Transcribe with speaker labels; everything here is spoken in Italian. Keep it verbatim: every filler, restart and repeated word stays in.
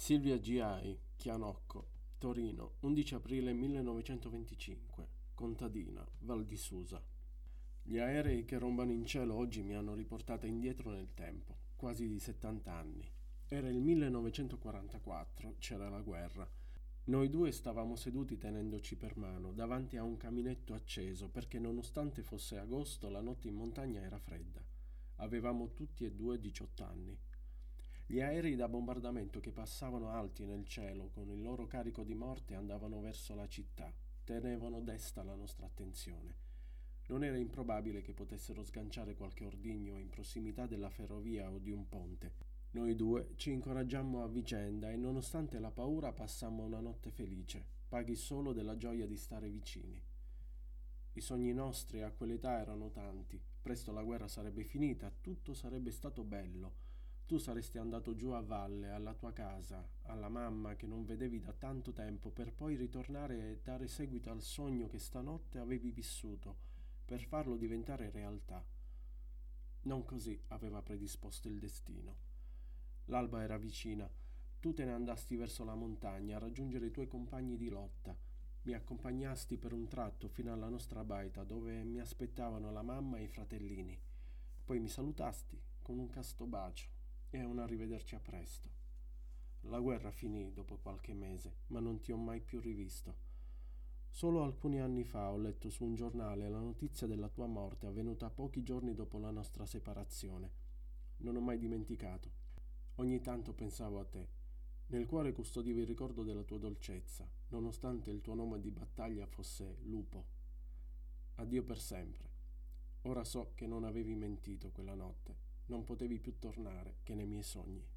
Speaker 1: Silvia Giai, Chianocco, Torino, undici aprile millenovecentoventicinque, contadina, Val di Susa. Gli aerei che rombano in cielo oggi mi hanno riportata indietro nel tempo, quasi di settanta anni. Era il millenovecentoquarantaquattro, c'era la guerra. Noi due stavamo seduti tenendoci per mano davanti a un caminetto acceso perché nonostante fosse agosto la notte in montagna era fredda. Avevamo tutti e due diciotto anni. Gli aerei da bombardamento che passavano alti nel cielo con il loro carico di morte andavano verso la città, tenevano desta la nostra attenzione. Non era improbabile che potessero sganciare qualche ordigno in prossimità della ferrovia o di un ponte. Noi due ci incoraggiammo a vicenda e nonostante la paura passammo una notte felice, paghi solo della gioia di stare vicini. I sogni nostri a quell'età erano tanti, presto la guerra sarebbe finita, tutto sarebbe stato bello. Tu saresti andato giù a valle, alla tua casa, alla mamma che non vedevi da tanto tempo, per poi ritornare e dare seguito al sogno che stanotte avevi vissuto, per farlo diventare realtà. Non così aveva predisposto il destino. L'alba era vicina, tu te ne andasti verso la montagna a raggiungere i tuoi compagni di lotta. Mi accompagnasti per un tratto fino alla nostra baita, dove mi aspettavano la mamma e i fratellini. Poi mi salutasti con un casto bacio e un arrivederci a presto. La guerra finì dopo qualche mese, ma non ti ho mai più rivisto. Solo alcuni anni fa ho letto su un giornale la notizia della tua morte avvenuta pochi giorni dopo la nostra separazione. Non ho mai dimenticato. Ogni tanto pensavo a te. Nel cuore custodivo il ricordo della tua dolcezza, nonostante il tuo nome di battaglia fosse Lupo. Addio per sempre. Ora so che non avevi mentito quella notte. Non potevi più tornare che nei miei sogni.